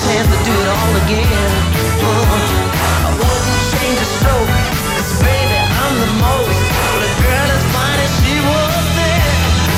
chance to do it all again. I wouldn't change a stroke, 'cause baby, I'm the most. But a girl as fine as she was there.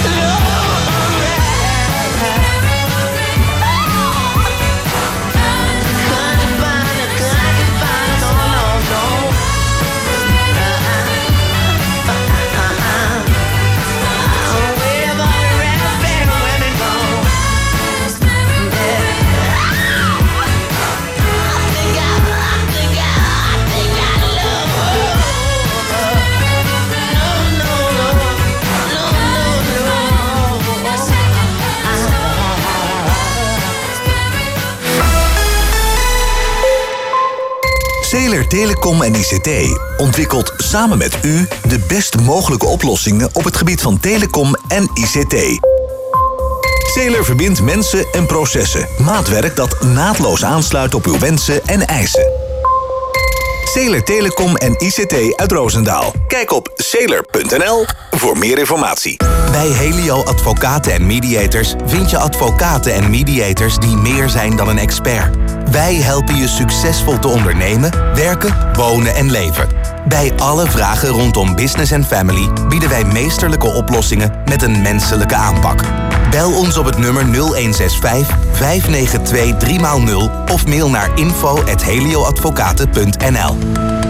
Sailor Telecom en ICT ontwikkelt samen met u de best mogelijke oplossingen op het gebied van telecom en ICT. Sailor verbindt mensen en processen. Maatwerk dat naadloos aansluit op uw wensen en eisen. Sailor Telecom en ICT uit Roosendaal. Kijk op sailor.nl voor meer informatie. Bij Helio Advocaten en Mediators vind je advocaten en mediators die meer zijn dan een expert. Wij helpen je succesvol te ondernemen, werken, wonen en leven. Bij alle vragen rondom business en family bieden wij meesterlijke oplossingen met een menselijke aanpak. Bel ons op het nummer 0165 592 3x0 of mail naar info@helioadvocaten.nl.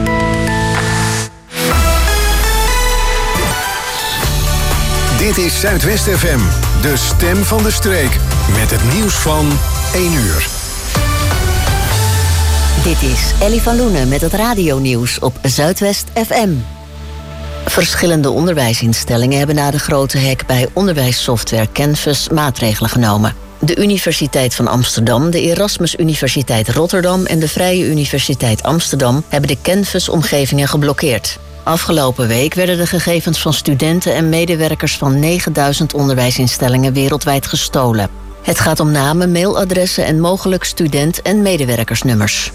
Dit is Zuidwest FM, de stem van de streek. Met het nieuws van 1 uur. Dit is Ellie van Loenen met het radionieuws op Zuidwest FM. Verschillende onderwijsinstellingen hebben na de grote hack bij onderwijssoftware Canvas maatregelen genomen. De Universiteit van Amsterdam, de Erasmus Universiteit Rotterdam en de Vrije Universiteit Amsterdam hebben de Canvas-omgevingen geblokkeerd. Afgelopen week werden de gegevens van studenten en medewerkers van 9000 onderwijsinstellingen wereldwijd gestolen. Het gaat om namen, mailadressen en mogelijk student- en medewerkersnummers.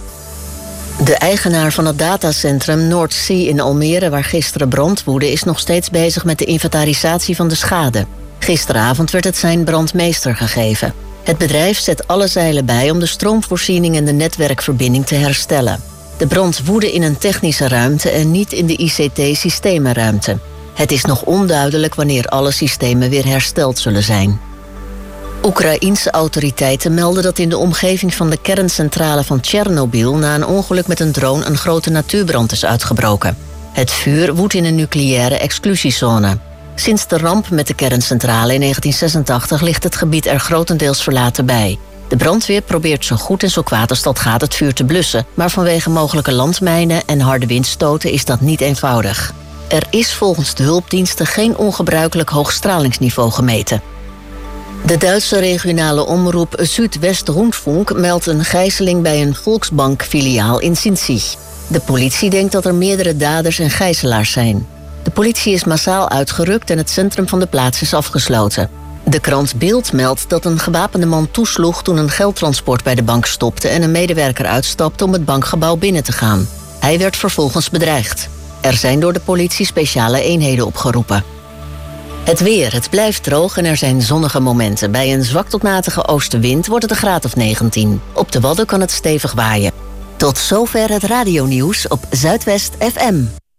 De eigenaar van het datacentrum North Sea in Almere, waar gisteren brand woedde, is nog steeds bezig met de inventarisatie van de schade. Gisteravond werd het zijn brandmeester gegeven. Het bedrijf zet alle zeilen bij om de stroomvoorziening en de netwerkverbinding te herstellen. De brand woedde in een technische ruimte en niet in de ICT-systemenruimte. Het is nog onduidelijk wanneer alle systemen weer hersteld zullen zijn. Oekraïense autoriteiten melden dat in de omgeving van de kerncentrale van Tsjernobyl na een ongeluk met een drone een grote natuurbrand is uitgebroken. Het vuur woedt in een nucleaire exclusiezone. Sinds de ramp met de kerncentrale in 1986 ligt het gebied er grotendeels verlaten bij. De brandweer probeert zo goed en zo kwaad als dat gaat het vuur te blussen, maar vanwege mogelijke landmijnen en harde windstoten is dat niet eenvoudig. Er is volgens de hulpdiensten geen ongebruikelijk hoog stralingsniveau gemeten. De Duitse regionale omroep Südwest-Rundfunk meldt een gijzeling bij een Volksbank-filiaal in Sinzig. De politie denkt dat er meerdere daders en gijzelaars zijn. De politie is massaal uitgerukt en het centrum van de plaats is afgesloten. De krant Bild meldt dat een gewapende man toesloeg toen een geldtransport bij de bank stopte en een medewerker uitstapte om het bankgebouw binnen te gaan. Hij werd vervolgens bedreigd. Er zijn door de politie speciale eenheden opgeroepen. Het weer. Het blijft droog en er zijn zonnige momenten. Bij een zwak tot matige oostenwind wordt het een graad of 19. Op de Wadden kan het stevig waaien. Tot zover het radionieuws op Zuidwest FM.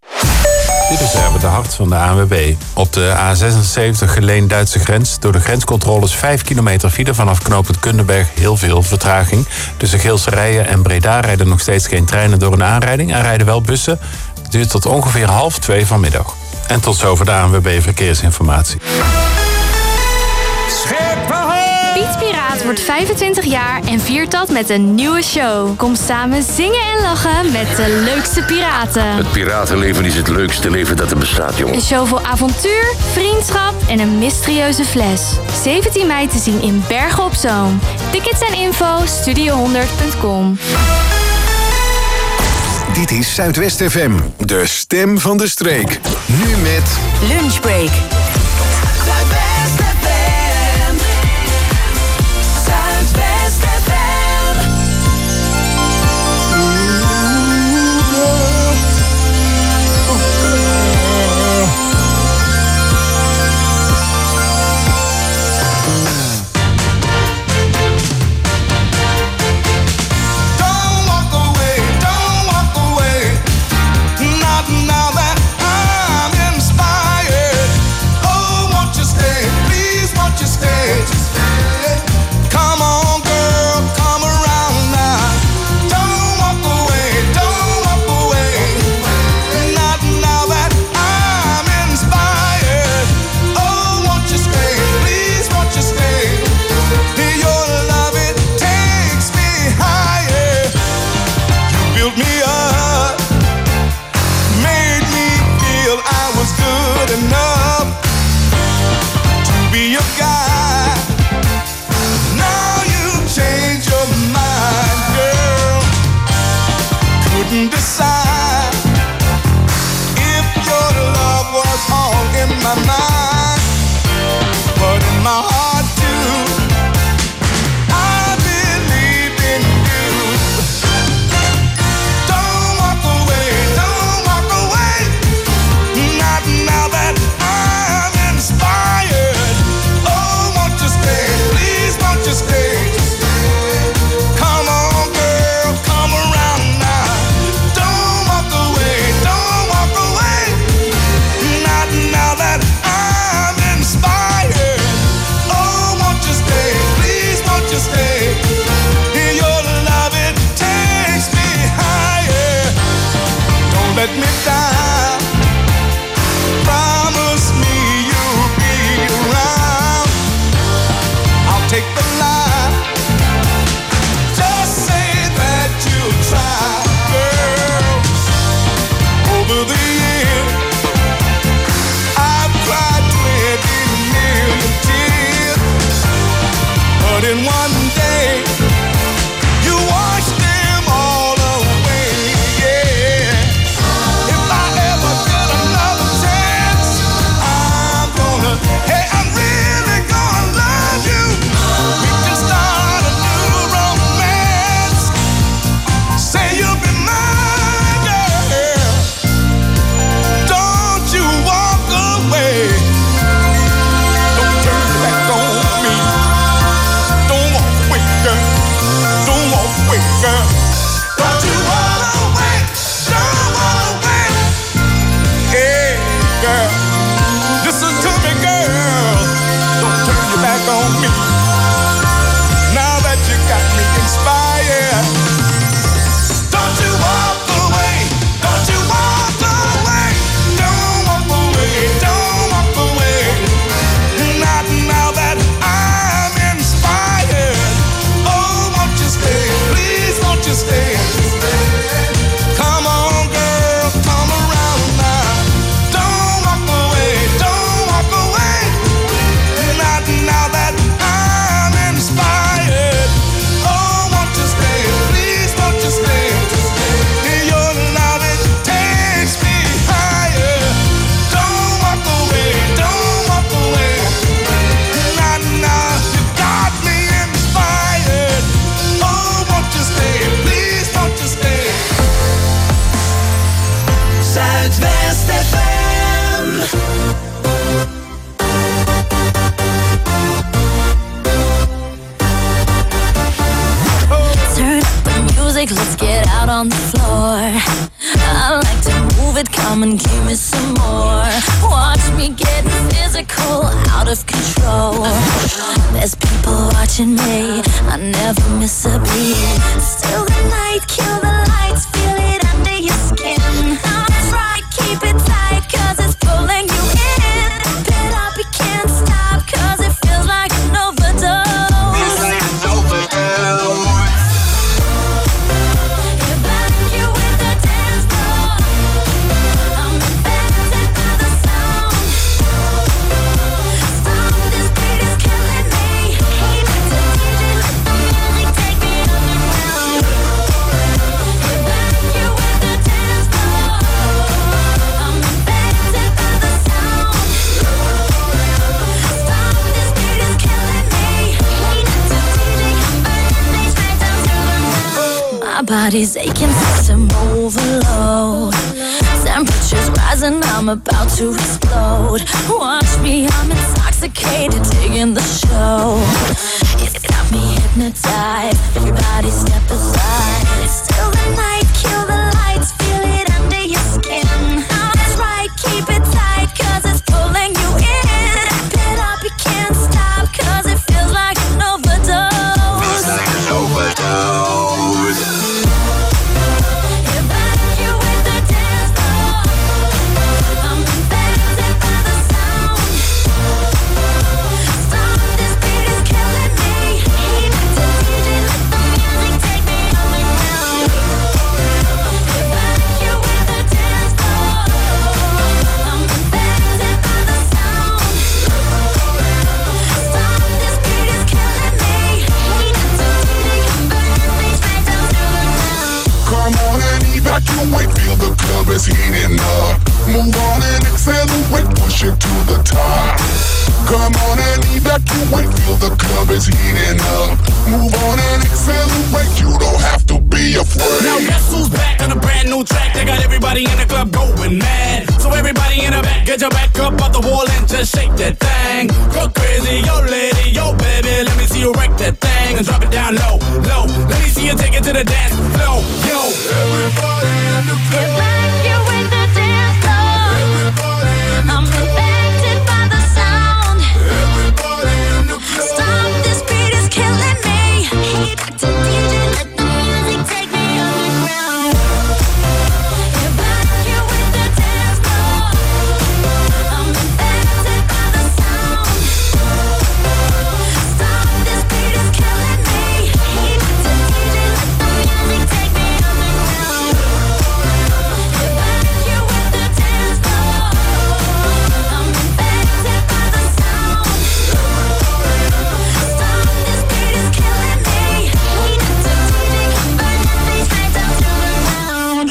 Dit is de hart van de ANWB. Op de A76 Geleen-Duitse grens. Door de grenscontroles 5 kilometer file vanaf knooppunt Kunderberg. Heel veel vertraging. Tussen Geelserijen en Breda rijden nog steeds geen treinen door een aanrijding. Er rijden wel bussen. Het duurt tot ongeveer 1:30 vanmiddag. En tot zover de ANWB Verkeersinformatie. Piet Piraat wordt 25 jaar en viert dat met een nieuwe show. Kom samen zingen en lachen met de leukste piraten. Het piratenleven is het leukste leven dat er bestaat, jongen. Een show vol avontuur, vriendschap en een mysterieuze fles. 17 mei te zien in Bergen op Zoom. Tickets en info studio100.com. Dit is Zuidwest FM, de stem van de streek. Nu met Lunchbreak. Zuidwest FM. Zuidwest FM. then one day you wash them all away. Yeah. If I ever get another chance, I'm really gonna love you. We can start a new romance. Say you'll be mine, girl. Don't you walk away. Don't turn your back on me. Don't walk away, girl. Don't walk away, girl. Don't you walk away. Don't walk away. Hey, girl. Listen to me, girl. Don't turn your back on me. Now that you got me inspired. Don't you walk away. Don't you walk away. Don't walk away. Don't walk away. Not now that I'm inspired. Oh, won't you stay? Please, won't you stay? Come on, girl. Come around now. Don't walk away. Don't walk away. Not now that I'm inspired. Oh, won't you stay? Please, won't you stay? Your love, it takes me higher. Don't walk away. Don't walk away. Not now. You got me inspired. Oh, won't you stay? Please, won't you stay? Zuidwest FM. Turn up the music, let's get out on the floor. I like to move it, come and give me some more. Watch me get physical, out of control. There's people watching me, I never miss a beat. Still the night, kill the lights, feel it under your skin. That's right, keep it tight, cause it's pulling you in. Pump it up, you can't stop, cause it feels like an overdose. My body's aching, system overload. Temperatures rising, I'm about to explode. Watch me, I'm intoxicated, digging the show. It's got me hypnotized, everybody step aside. It's still the night, kill the lights, feel it under your skin. That's right, keep it tight, cause it's pulling you in. Wrap it up, you can't stop, cause it feels like an overdose. Feels like an overdose. Evacuate, feel the club is heating up. Move on and accelerate, push it to the top. Come on and evacuate, feel the club is heating up. Move on and accelerate, you don't have to be afraid. Now guess who's back on a brand new track? They got everybody in the club going mad. So everybody in the back, get your back up off the wall and just shake that thing. Go crazy, yo lady, yo baby, let me see you wreck that thing and drop it down low, low. Let me see you take it to the dance floor, yo. Everybody in the club. You with the dance floor. Everybody in the I'm club. infected by the sound. Everybody in the club. Stop, this beat is killing me. Hey, back to DJ, let the music take me underground. You're back here with the dance floor. I'm infected by the sound.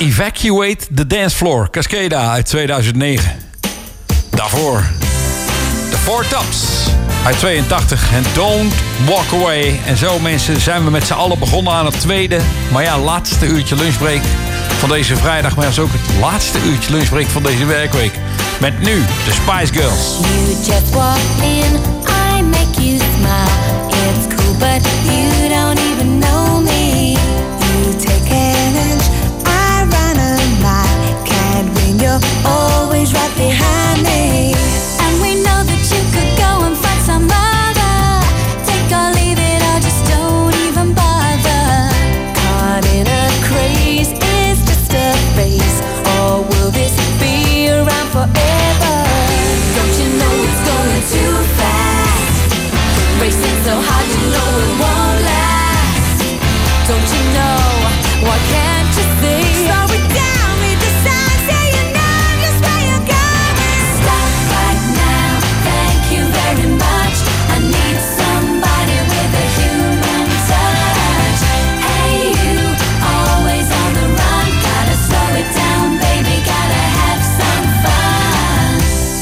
Evacuate the Dance Floor, Cascada uit 2009. Daarvoor The Four Tops uit 82 en Don't Walk Away. En zo mensen zijn we met z'n allen begonnen aan het tweede, maar ja, laatste uurtje lunchbreak van deze vrijdag. Maar dat is ook het laatste uurtje lunchbreak van deze werkweek. Met nu de Spice Girls. You just walk in, I make you smile. It's cool, but you don't even know me. You take an inch, I run a mile. Can't win, you're always right behind me. And we know that you could go and find some other. Take or leave it, or just don't even bother. Caught in a craze, is just a phase. Or will this be around forever? Don't you know it's going too fast? Racing so hard, you know it won't last. Don't you know, why can't you see? Slow it down, read the signs, say you know just where you're going. Stop right now, thank you very much. I need somebody with a human touch. Hey you, always on the run. Gotta slow it down, baby, gotta have some fun.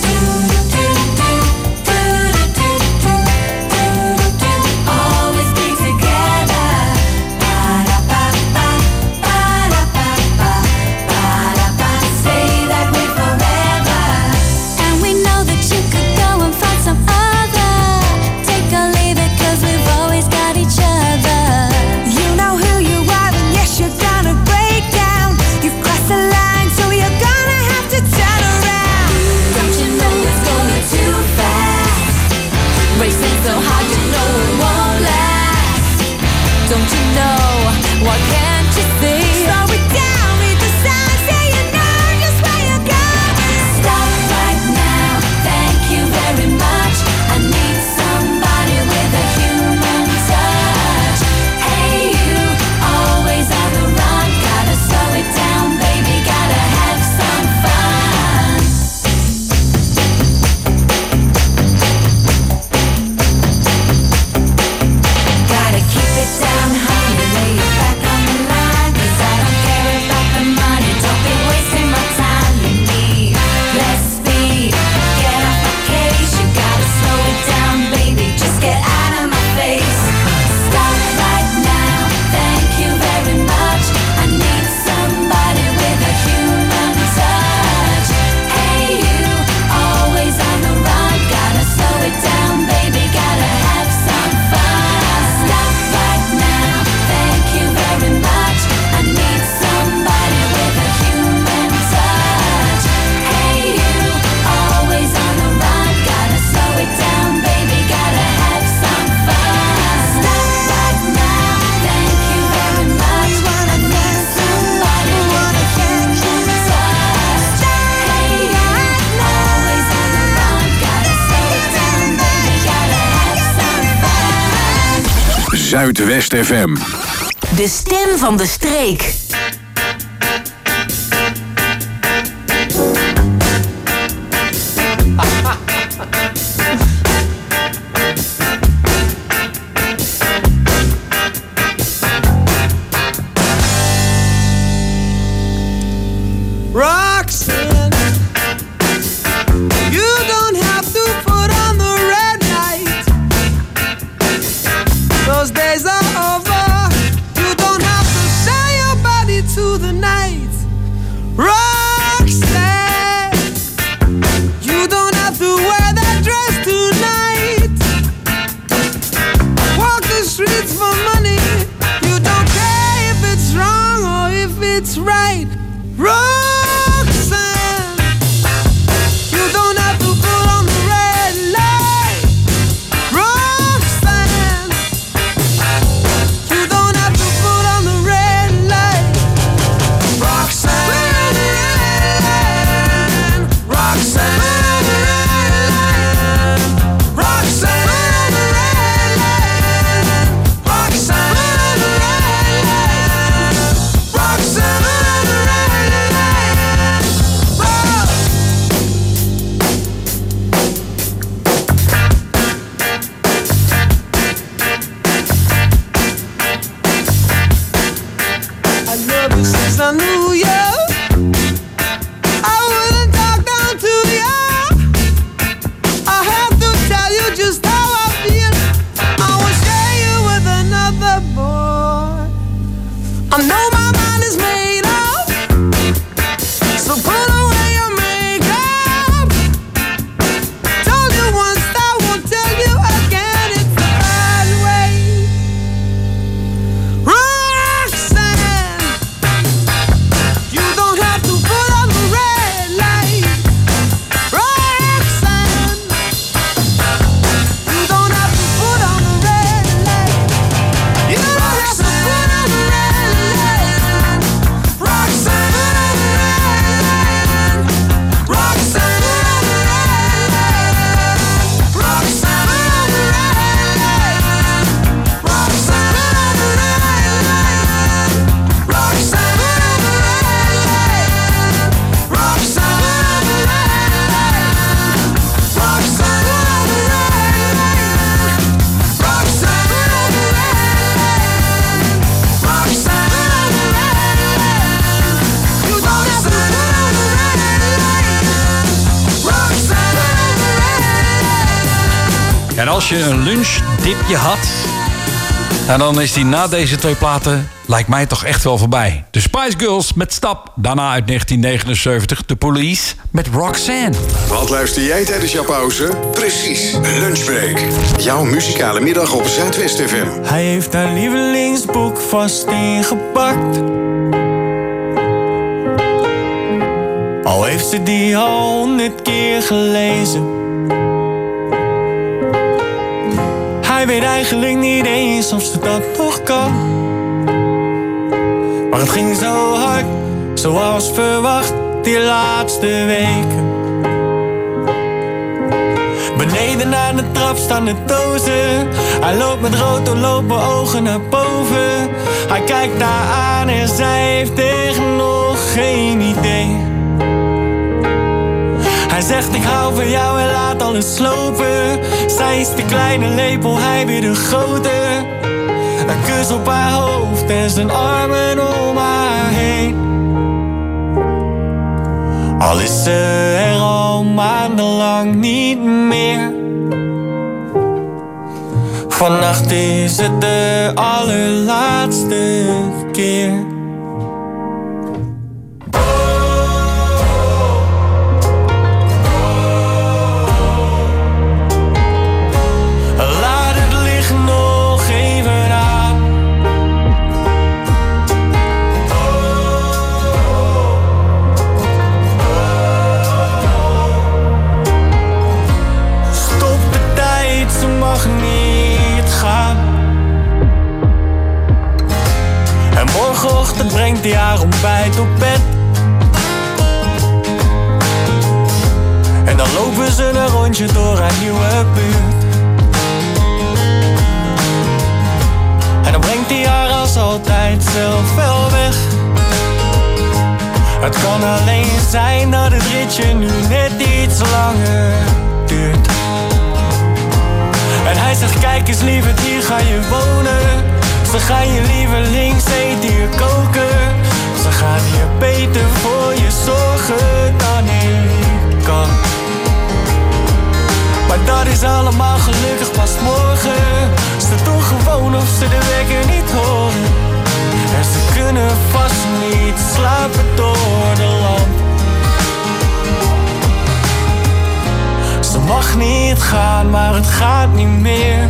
Always be together. Stay that way forever. And we know that you could go and find some other. Take or leave it, 'cause we've always got each other. You know who you are, and yes, you're gonna break down. You've crossed the line, so you're gonna have to turn around. Don't you know it's going too fast? Racing so hard, you know it won't last. Don't you know, why can't you see? Slow it down, read the signs, say you know just where you're going. Stop right now, thank you very much. I need somebody with a human touch. Hey you, always on the run. Gotta slow it down, baby, gotta have some fun. Gotta keep it down, honey, lay it back on the line. 'Cause I don't care about the money, don't be wasting my time. You need less speed, get off my case. You gotta slow it down, baby, just get out of my face. Stop right now, thank you very much. I need somebody with a human touch. Hey you, always on the run. Gotta slow it down, baby, gotta have some fun. Stop right now, thank you very much. I need somebody with a human touch. Hey you, always on the run. Gotta slow it down, baby, gotta have some fun. Stop right now, thank you very much. I need somebody with a human touch. Hey you, always on the run. Gotta slow it down, baby, gotta have some fun. Zuidwest FM. De stem van de streek. Roxanne, you don't have to put on the red light. Those days are over. You don't have to sell your body to the night. Roxanne, you don't have to wear that dress tonight. Walk the streets for money. You don't care if it's wrong or if it's right. Roxanne, you don't have to put on the red light. Roxanne, you don't have to put on the red light. Roxanne, Roxanne, Roxanne, Roxanne, Roxanne, Als je een lunchdipje had, en dan is die na deze 2 platen, lijkt mij toch echt wel voorbij. De Spice Girls met Stap. Daarna uit 1979 de Police met Roxanne. Wat luister jij tijdens jouw pauze? Precies, Lunchbreak. Jouw muzikale middag op Zuidwest FM. Hij heeft haar lievelingsboek vast ingepakt. Al heeft ze die al 100 keer gelezen. Hij weet eigenlijk niet eens of ze dat nog kan. Maar het ging zo hard, zoals verwacht, die laatste weken. Beneden aan de trap staan de dozen. Hij loopt met rood doorlopen ogen naar boven. Hij kijkt haar aan en zij heeft echt nog geen idee. Hij zegt ik hou van jou en laat alles slopen. Zij is de kleine lepel, hij weer de grote. Een kus op haar hoofd en zijn armen om haar heen. Al is ze er al maandenlang niet meer. Vannacht is het de allerlaatste keer. Morgenochtend brengt hij haar ontbijt op bed. En dan lopen ze een rondje door haar nieuwe buurt. En dan brengt hij haar als altijd zelf wel weg. Het kan alleen zijn dat het ritje nu net iets langer duurt. En hij zegt kijk eens lieverd, hier ga je wonen. Ze gaan je lievelingseten hier koken. Ze gaan hier beter voor je zorgen dan ik kan. Maar dat is allemaal gelukkig pas morgen. Ze doen gewoon of ze de wekker niet horen. En ze kunnen vast niet slapen door de lamp. Ze mag niet gaan, maar het gaat niet meer.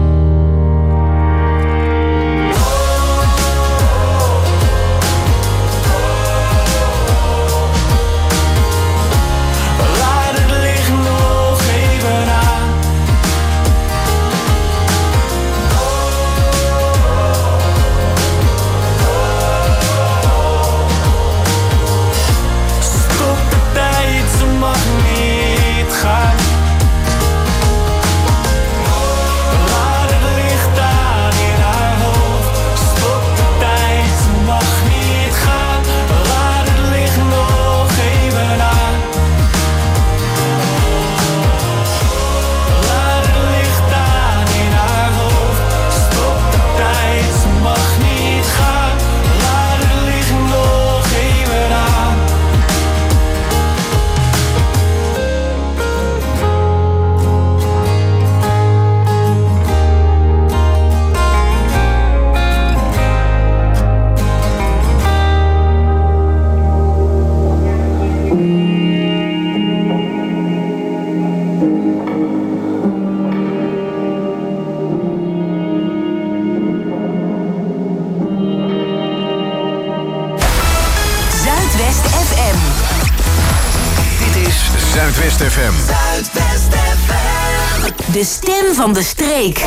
Zuidwest FM. Zuidwest FM. De stem van de streek.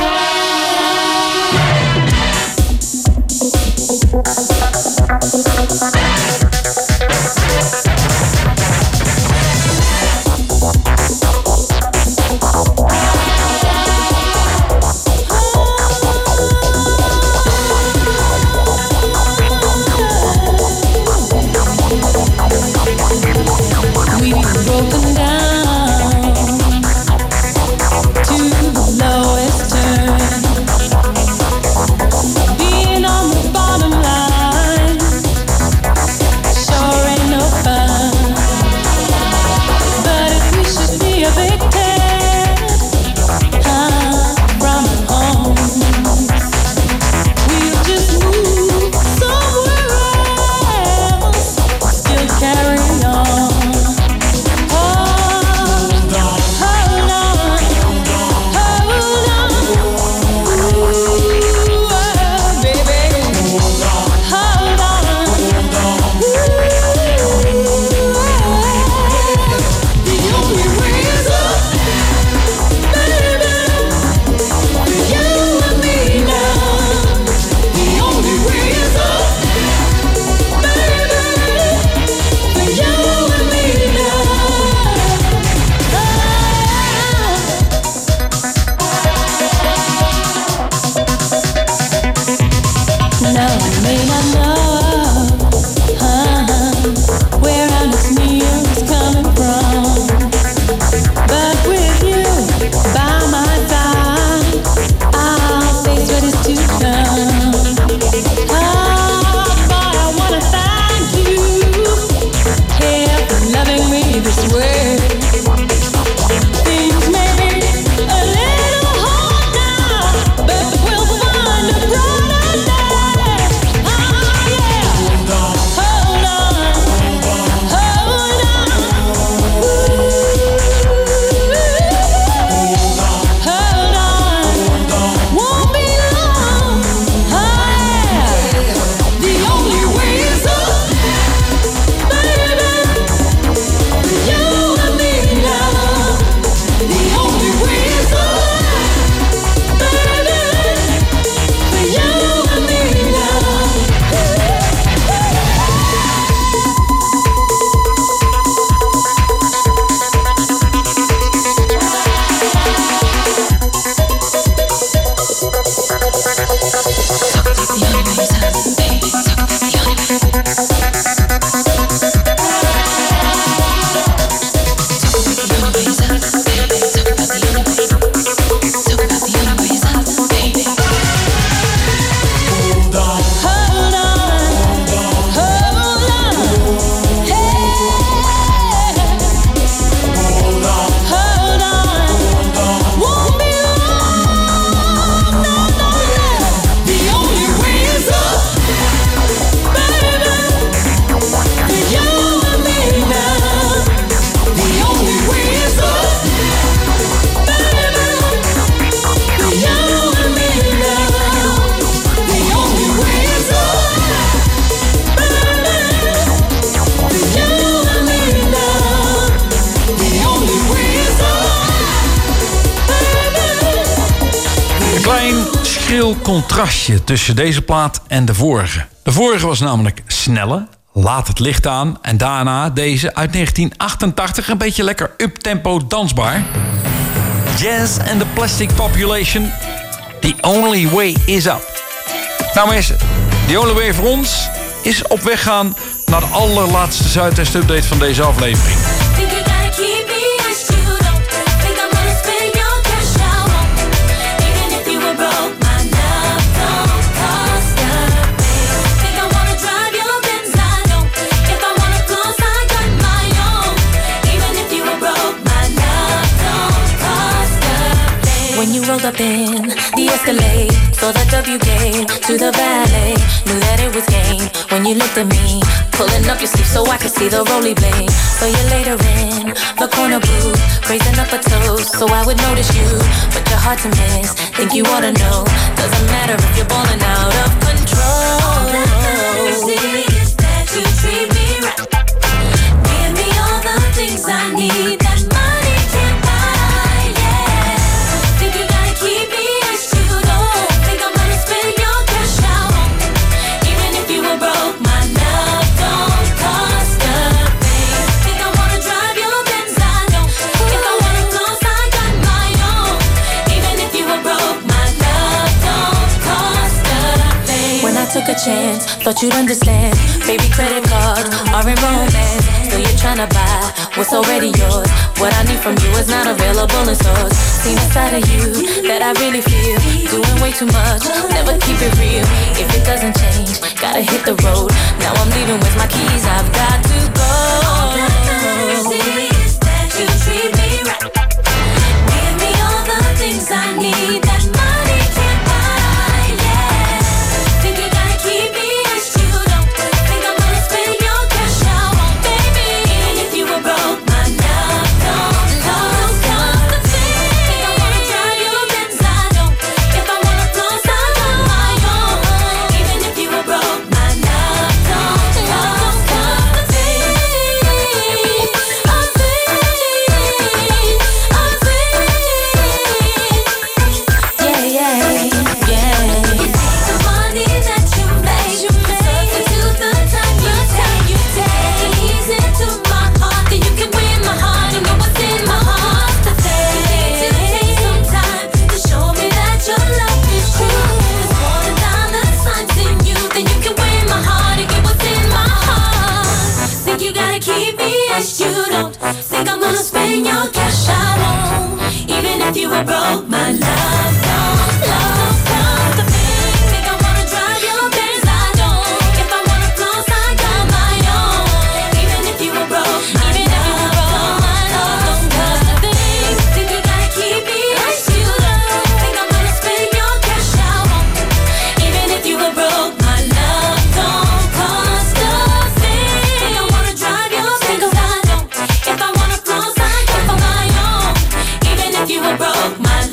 Klein schril contrastje tussen deze plaat en de vorige. De vorige was namelijk sneller, laat het licht aan... en daarna deze uit 1988 een beetje lekker uptempo dansbaar. Jazz and the Plastic Population, The Only Way Is Up. Nou mensen, The Only Way voor ons is op weg gaan... naar de allerlaatste Zuidwest-update van deze aflevering. When you rolled up in the Escalade, saw the W gate to the valet, knew that it was game when you looked at me, pulling up your sleeve so I could see the roly blade. So you later in the corner booth, raising up a toast so I would notice you, but you're hard to miss, think you ought to know, doesn't matter if you're balling out of control. All that matters is that you treat me right, give me all the things I need that money can't buy. Took a chance, thought you'd understand. Baby, credit cards are in romance. Though you're trying to buy what's already yours. What I need from you is not available in stores. Seen a side of you that I really feel. Doing way too much, never keep it real. If it doesn't change, gotta hit the road. Now I'm leaving with my keys, I've got to go. All that matters is that you treat me right. Give me all the things I need that money can't buy. Broke my love, love comes the thing. Think I wanna drive your Benz, I don't. If I wanna floss, I got my own. Even if you were broke, my love comes the thing. Think you gotta keep me as you love. Think I'm gonna spend your cash out on. Even if you were broke, my love don't cost a thing. Think I wanna drive your Benz, I don't. If I wanna floss, I got my own. Even if you were broke.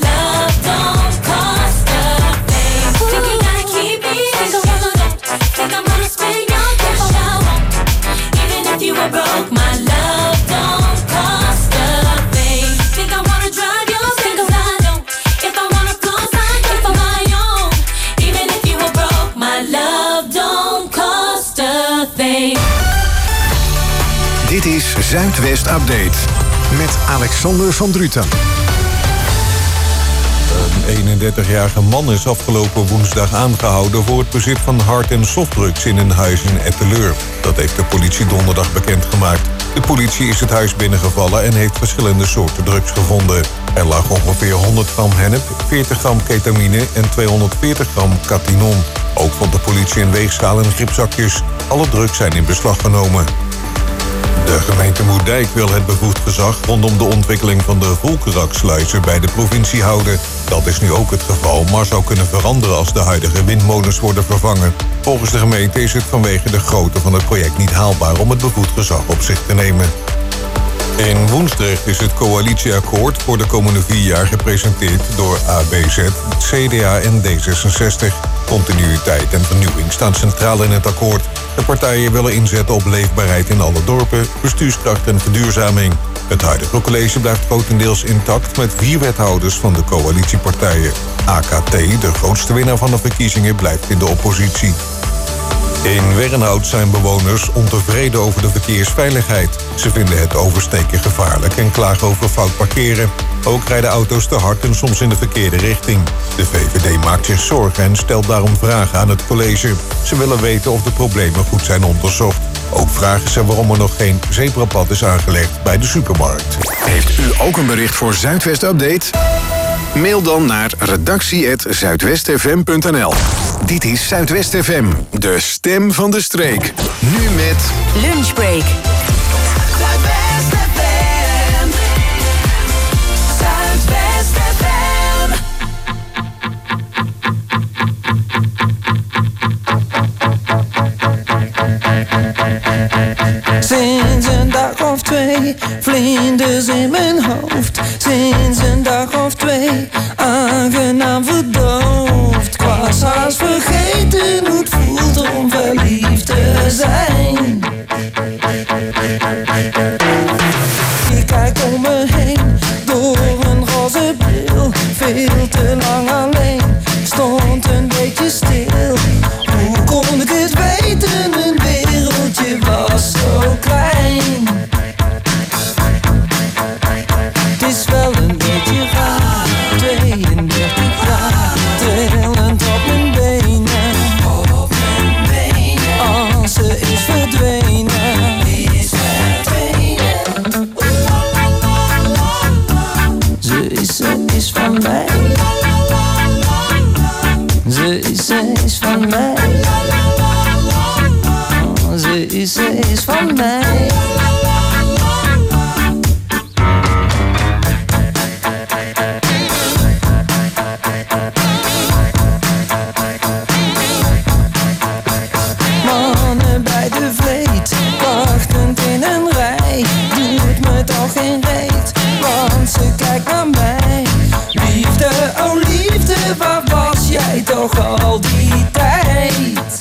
Broke, my love don't cost a thing. Think I wanna drive your Benz, I don't. If I wanna floss, I get for my own. Even if you were broke, my love don't cost a thing. Dit is Zuidwest Update met Alexander van Druten. Een 31-jarige man is afgelopen woensdag aangehouden voor het bezit van hard- en softdrugs in een huis in Etteleur. Dat heeft de politie donderdag bekendgemaakt. De politie is het huis binnengevallen en heeft verschillende soorten drugs gevonden. Er lag ongeveer 100 gram hennep, 40 gram ketamine en 240 gram katinon. Ook vond de politie een weegschaal en gripzakjes. Alle drugs zijn in beslag genomen. De gemeente Moerdijk wil het bevoegd gezag rondom de ontwikkeling van de Volkeraksluizen bij de provincie houden. Dat is nu ook het geval, maar zou kunnen veranderen als de huidige windmolens worden vervangen. Volgens de gemeente is het vanwege de grootte van het project niet haalbaar om het bevoegd gezag op zich te nemen. In Woensdrecht is het coalitieakkoord voor de komende 4 jaar gepresenteerd door ABZ, CDA en D66. Continuïteit en vernieuwing staan centraal in het akkoord. De partijen willen inzetten op leefbaarheid in alle dorpen, bestuurskracht en verduurzaming. Het huidige college blijft grotendeels intact met 4 wethouders van de coalitiepartijen. AKT, de grootste winnaar van de verkiezingen, blijft in de oppositie. In Wernhout zijn bewoners ontevreden over de verkeersveiligheid. Ze vinden het oversteken gevaarlijk en klagen over fout parkeren. Ook rijden auto's te hard en soms in de verkeerde richting. De VVD maakt zich zorgen en stelt daarom vragen aan het college. Ze willen weten of de problemen goed zijn onderzocht. Ook vragen ze waarom er nog geen zebrapad is aangelegd bij de supermarkt. Heeft u ook een bericht voor Zuidwest Update? Mail dan naar redactie@zuidwestfm.nl. Dit is Zuidwest FM, de stem van de streek. Nu met Lunchbreak. Zuidwest FM. Zuidwest FM. Sinds een dag of 2, vlinders in mijn hoofd. Sinds een dag of 2, aangenaam verdoofd. Ik was haast vergeten hoe het voelt om verliefd te zijn. Ik kijk om me heen, door een roze bril. Veel te lang alleen, ik stond een beetje stil. Hoe kon ik het weten, mijn wereldje was zo klein. Het is wel een beetje raar, 32 jaar, trillend op mijn benen. Als ze is verdwenen, Ze is van mij. Ze is van mij. Ze is van mij. Mannen bij de vleet, wachtend in een rij. Doet me toch geen reet, want ze kijkt naar mij. Liefde, oh liefde, waar was jij toch al die tijd?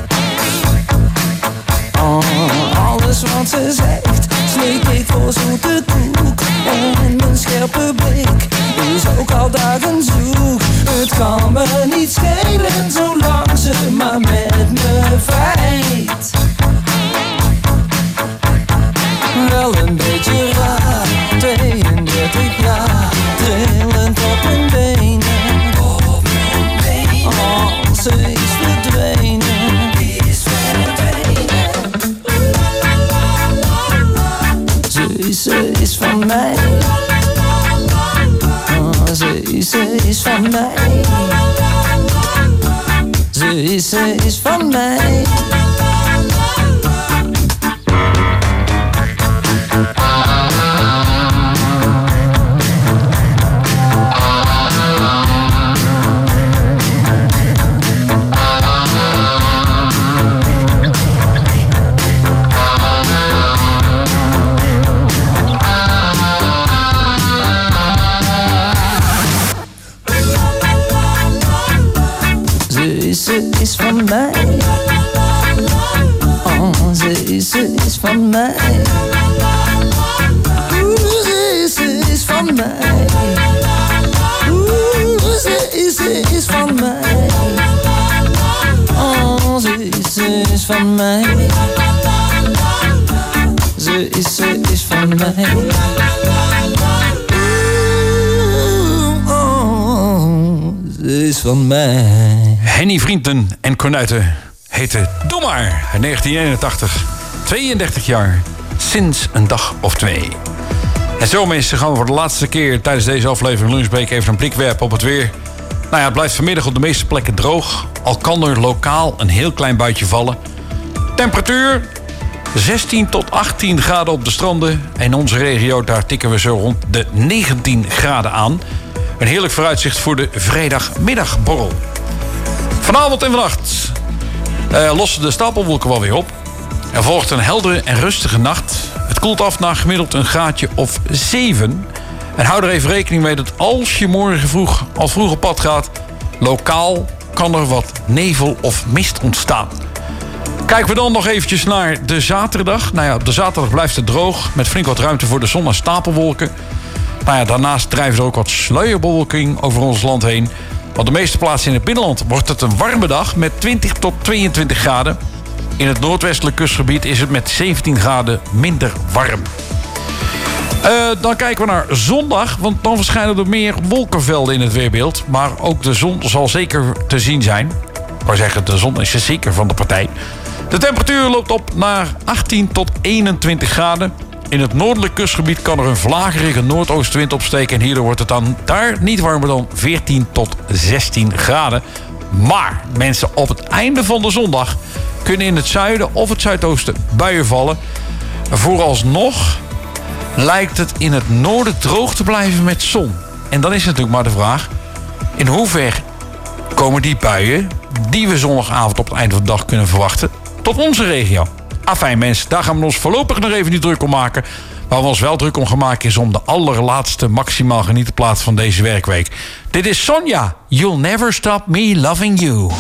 Oh, alles wat ze zegt, slik ik voor zoete koek. En mijn scherpe blik is ook al dagen zoek. Het kan me niet schelen, zolang ze maar met me vrijt. Wel een beetje raar, 32 jaar, trillend op mijn benen. Oh, ze is verdwenen. Ze is van mij. Oh, ze is van mij. Ze is van mij. Ze is van mij. Oh, ze is van mij. Ze is van mij. Ze is van mij. Oh, ze is van mij. Ze is van mij. Ze is van mij. Henny Vrienden en Cornuiten heette Doe maar. In 1981, 32 jaar, sinds een dag of 2. En zo mensen gaan we voor de laatste keer tijdens deze aflevering Lunchbreak even een blik werpen op het weer. Nou ja, het blijft vanmiddag op de meeste plekken droog. Al kan er lokaal een heel klein buitje vallen. Temperatuur 16 tot 18 graden op de stranden. En in onze regio, daar tikken we zo rond de 19 graden aan. Een heerlijk vooruitzicht voor de vrijdagmiddagborrel. Vanavond en vannacht lossen de stapelwolken wel weer op. Er volgt een heldere en rustige nacht. Het koelt af naar gemiddeld een graadje of 7. En hou er even rekening mee dat als je morgen vroeg op pad gaat, lokaal kan er wat nevel of mist ontstaan. Kijken we dan nog eventjes naar de zaterdag. Nou ja, op de zaterdag blijft het droog. Met flink wat ruimte voor de zon en stapelwolken. Nou ja, daarnaast drijft er ook wat sluierbewolking over ons land heen. Op de meeste plaatsen in het binnenland wordt het een warme dag met 20 tot 22 graden. In het noordwestelijk kustgebied is het met 17 graden minder warm. Dan kijken we naar zondag, want dan verschijnen er meer wolkenvelden in het weerbeeld. Maar ook de zon zal zeker te zien zijn. Ik wou zeggen, de zon is zeker van de partij. De temperatuur loopt op naar 18 tot 21 graden. In het noordelijk kustgebied kan er een vlagerige noordoostenwind opsteken. En hierdoor wordt het dan daar niet warmer dan 14 tot 16 graden. Maar mensen, op het einde van de zondag kunnen in het zuiden of het zuidoosten buien vallen. Vooralsnog lijkt het in het noorden droog te blijven met zon. En dan is natuurlijk maar de vraag: in hoeverre komen die buien die we zondagavond op het einde van de dag kunnen verwachten tot onze regio? Afijn mensen, daar gaan we ons voorlopig nog even niet druk om maken. Waar we ons wel druk om gaan maken is om de allerlaatste maximaal genieten plaats van deze werkweek. Dit is Sonja, You'll Never Stop Me Loving You.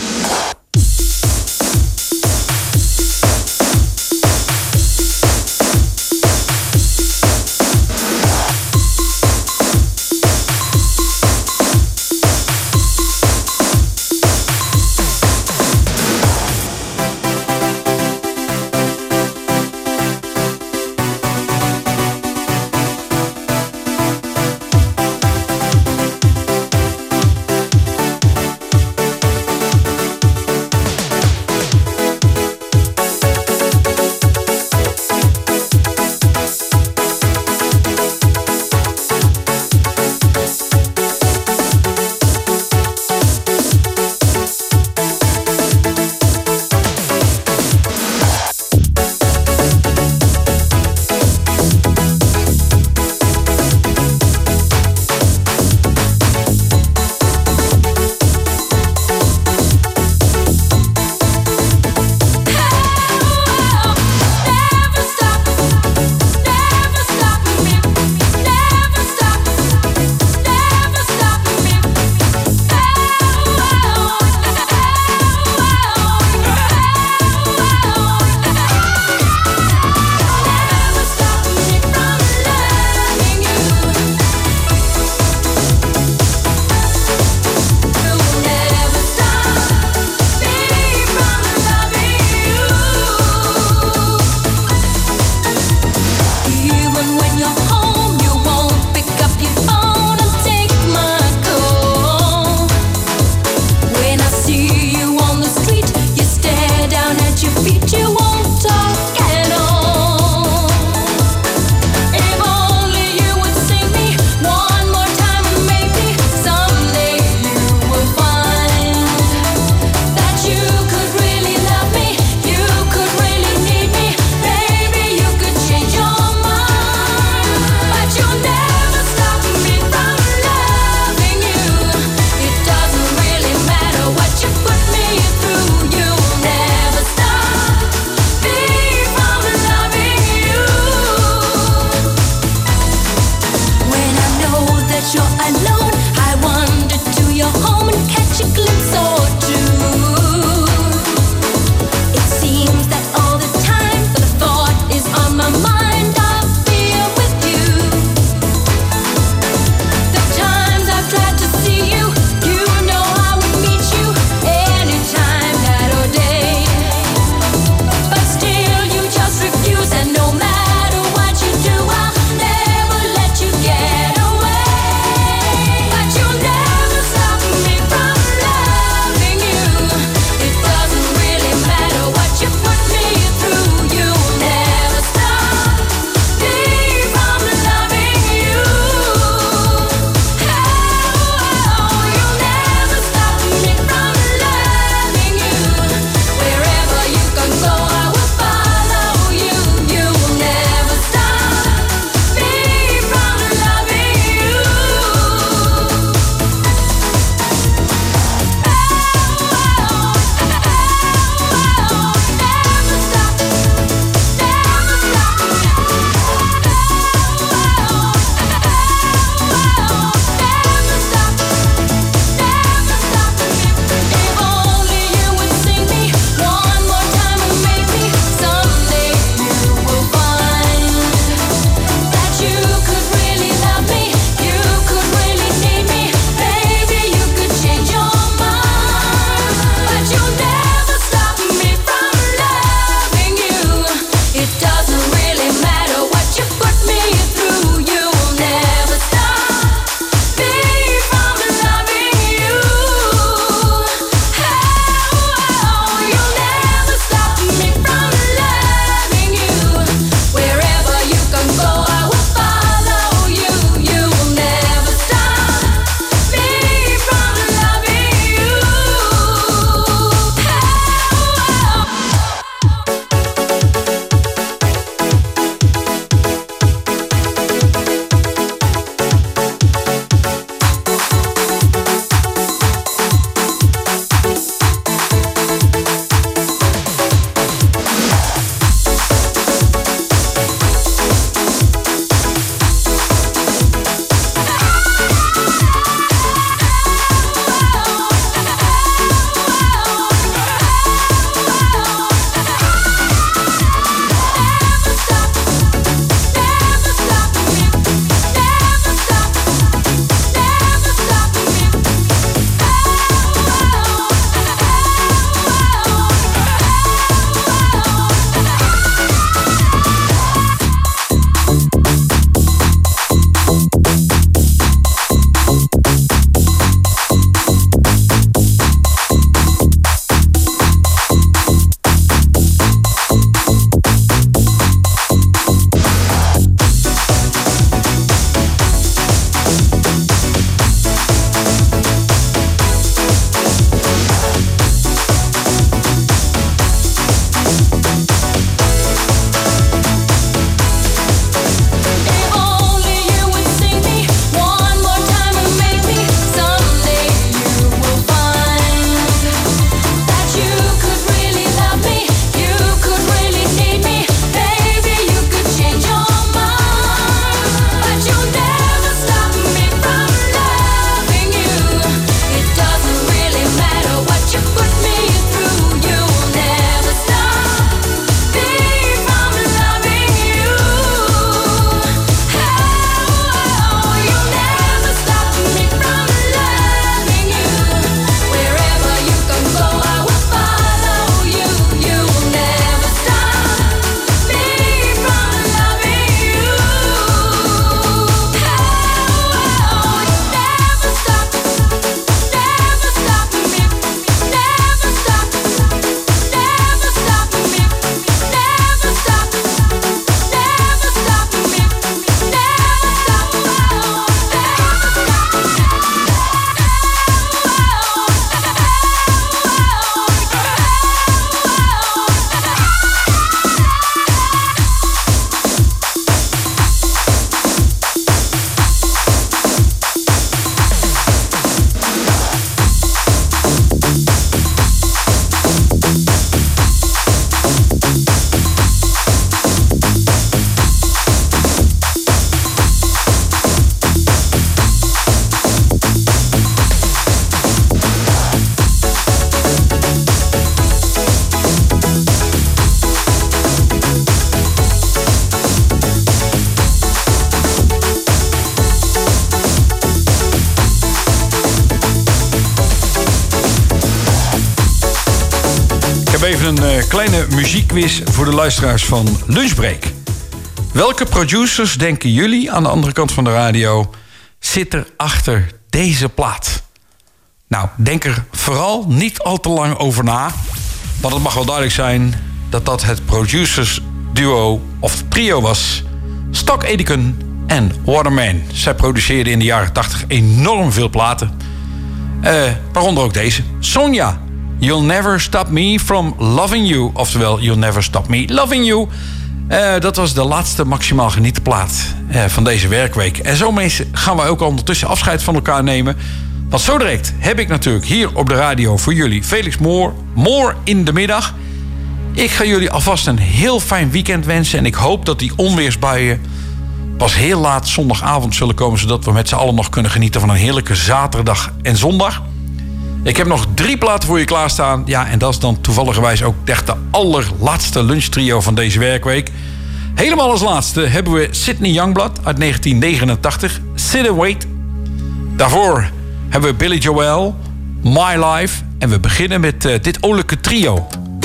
heb even een kleine muziekquiz voor de luisteraars van Lunchbreak. Welke producers, denken jullie aan de andere kant van de radio, zit er achter deze plaat? Nou, denk er vooral niet al te lang over na. Want het mag wel duidelijk zijn dat dat het producersduo of trio was. Stock Aitken en Waterman. Zij produceerden in de jaren 80 enorm veel platen. Waaronder ook deze. Sonja, You'll Never Stop Me From Loving You. Oftewel, You'll Never Stop Me Loving You. Dat was de laatste maximaal genieten plaat van deze werkweek. En zo mensen gaan wij ook ondertussen afscheid van elkaar nemen. Want zo direct heb ik natuurlijk hier op de radio voor jullie Felix Moore in de middag. Ik ga jullie alvast een heel fijn weekend wensen. En ik hoop dat die onweersbuien pas heel laat zondagavond zullen komen, zodat we met z'n allen nog kunnen genieten van een heerlijke zaterdag en zondag. Ik heb nog 3 platen voor je klaarstaan. Ja, en dat is dan toevalligerwijs ook echt de allerlaatste lunchtrio van deze werkweek. Helemaal als laatste hebben we Sydney Youngblood uit 1989. Sit and Wait. Daarvoor hebben we Billy Joel, My Life. En we beginnen met dit olijke trio.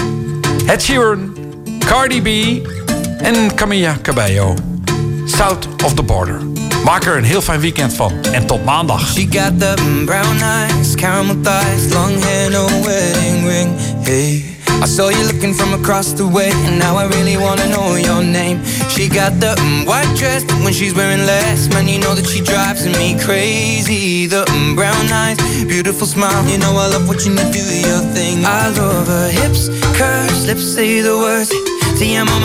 Ed Sheeran, Cardi B en Camila Cabello. South of the Border. Maak er een heel fijn weekend van. En tot maandag. She got the brown eyes, caramel thighs, long hair, no wedding ring. Hey, I saw you looking from across the way, and now I really wanna know your name. She got the white dress, but when she's wearing less, man, you know that she drives me crazy. The brown eyes, beautiful smile, you know I love watching you do your thing. I love her hips, curves, lips say the words. Te amo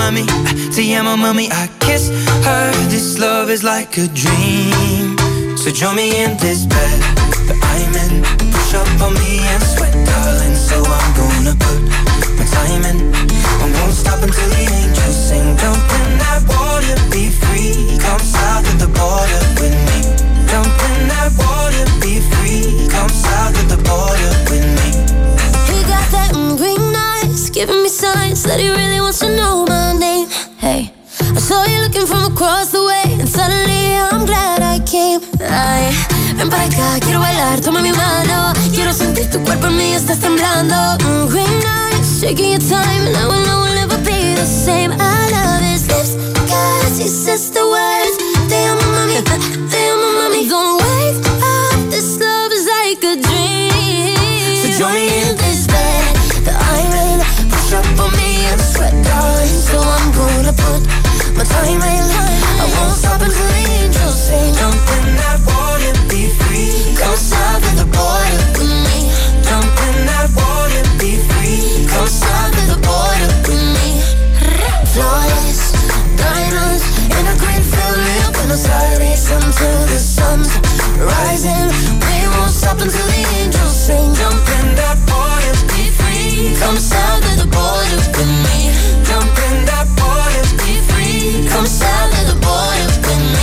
mami, I kiss her. This love is like a dream. So join me in this bed that I'm in. Push up on me and sweat, darling. So I'm gonna put my time in. I won't stop until the angels sing. Jump in that water, be free. Come south of the border with me. Jump in that water, be free. Come south of the border with me. He got that green eyes, giving me signs that he really wants to know my name. Hey, I saw you looking from across the way, and suddenly I'm glad I came. Ay, ven para acá, quiero bailar, toma mi mano. Quiero sentir tu cuerpo en mí, estás temblando. Green eyes, shaking your time, and now I know we'll never be the same. I love his lips, cause he says the words. Te amo mami, te amo mami. Don't wake up, this love is like a dream. So join me in this bed that I'm in. Push up on me and sweat, darling. So I'm gonna put my time in line. I won't stop until the angels sing. Jump in that water, be free. Come south of the border with me. Jump in that water, be free. Come south of the border with me. Flawless diamonds in a green field near Buenos Aires until the sun's rising. We won't stop until the angels sing. Jump in that water, be free. Come south of the border with me. Jump in that water, be free. Come south of the border with me.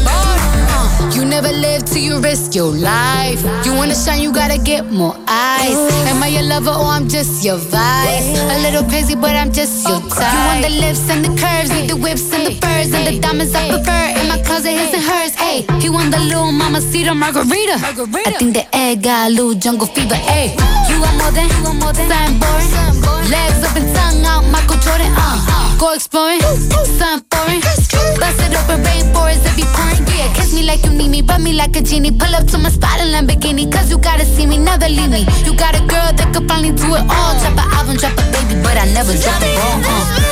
You never live till you risk your life. You wanna shine, you gotta get more eyes. Am I your lover or I'm just your vice? A little crazy, but I'm just your type. You want the lips and the curves, need the whips and the furs and the diamonds I prefer. In my closet, his and hers. Hey, he want the little mamacita margarita. I think the egg got a little jungle fever. Hey, you want more than something boring. Legs up and tongue out, Michael Jordan. Go exploring, something foreign. Bust it open, rainforest every pouring. Yeah, kiss me like you need me, rub me like a genie. Pull up to my spot in Lamborghini, cause you gotta see me, never leave me. You got a girl that could finally do it all. Drop an album, drop a baby, but I never drop it wrong.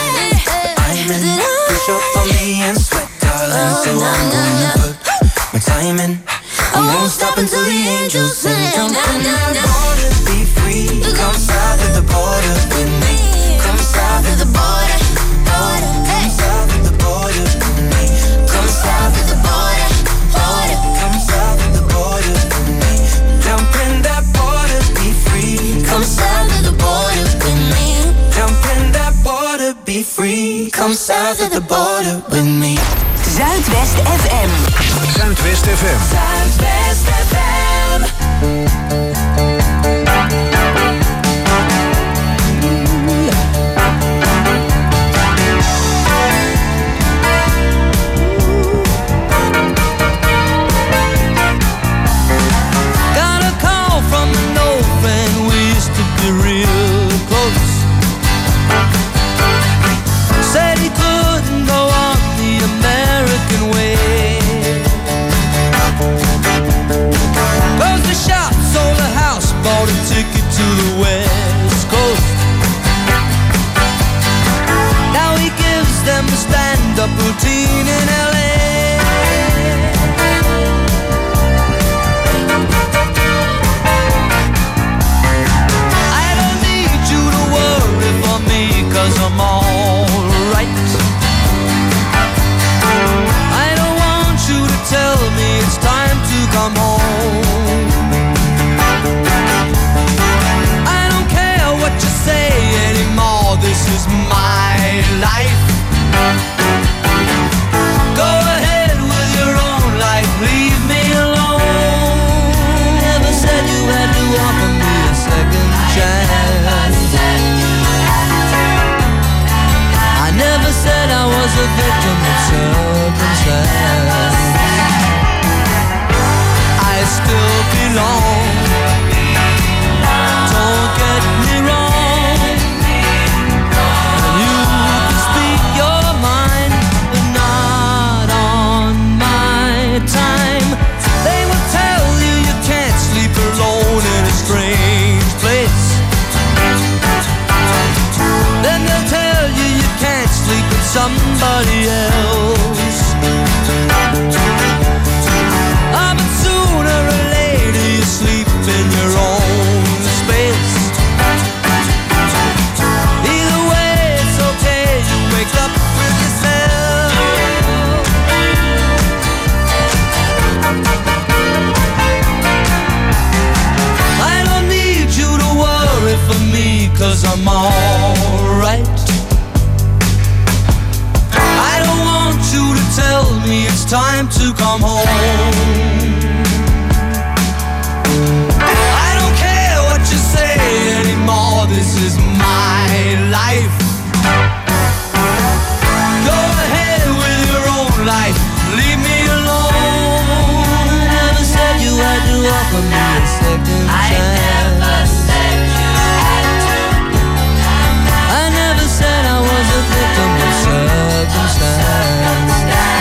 I'm in, push up on me and sweat, darling. So I'm gonna put my time in. I won't stop until the angels sing. Jump in that water, be free. Come south of the border with me. Come south of the border. Come south of the border with me. Come south of the border. Come south of the border with me. Jump in that water, be free. Come south of the border with me. Jump in that water, be free. Come south of the border with me. Zuidwest FM. Zuidwest FM. Zuidwest FM. Got a call from an old friend, we used to be real close. 'cause I'm alright. I don't want you to tell me it's time to come home. I don't care what you say anymore, this is my life. Go ahead with your own life, leave me alone. Never said you had to offer me a second chance. I never said I was a victim of circumstance. I still belong. Don't get me wrong. You can speak your mind, but not on my time. They will tell you you can't sleep alone in a strange place. Then they'll tell you you can't sleep with somebody else. But sooner or later you sleep in your own space. Either way it's okay, you wake up with yourself. I don't need you to worry for me, 'cause I'm alright. I don't want you to tell me it's time to come home. I don't care what you say anymore, this is my life. Go ahead with your own life, leave me alone. Never said you had to offer me a second chance. I never said I was a victim of circumstance.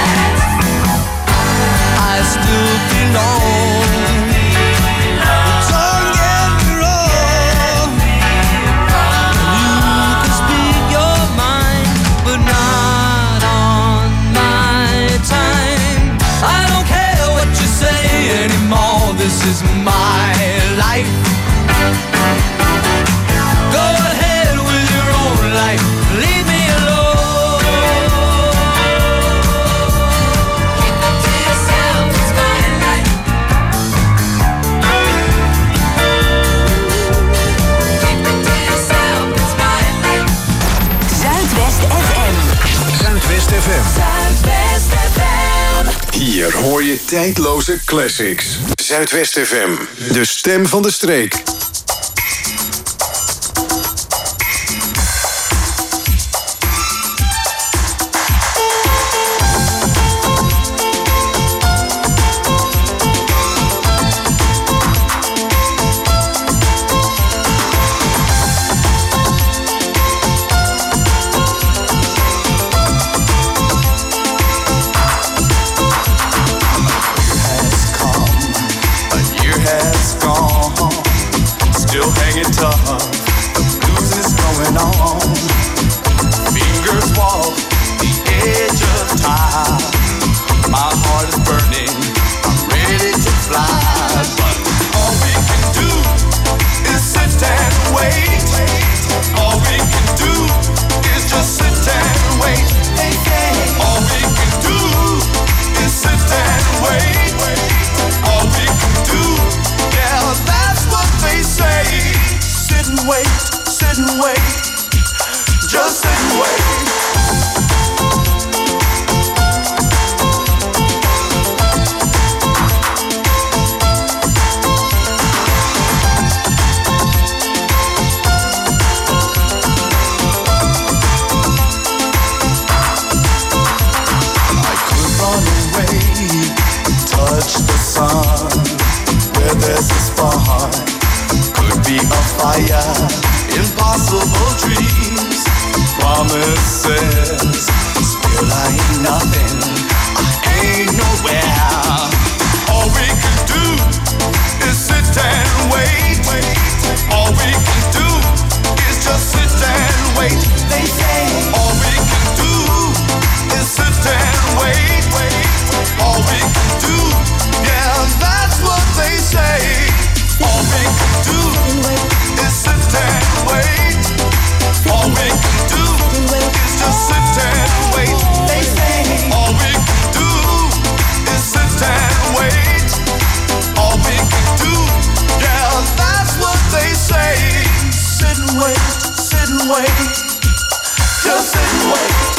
I still belong. Don't get me wrong. You can speak your mind, but not on my time. I don't care what you say anymore, this is my life. Go ahead with your own life, leave me alone. Keep it to yourself, it's my life. Keep it to yourself, it's my life. Zuidwest FM. Zuidwest FM. Zuidwest FM. Hier hoor je tijdloze classics. Zuidwest FM. De stem van de streek. All we can do and wait. Just sit and wait.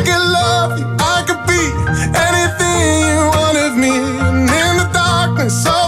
So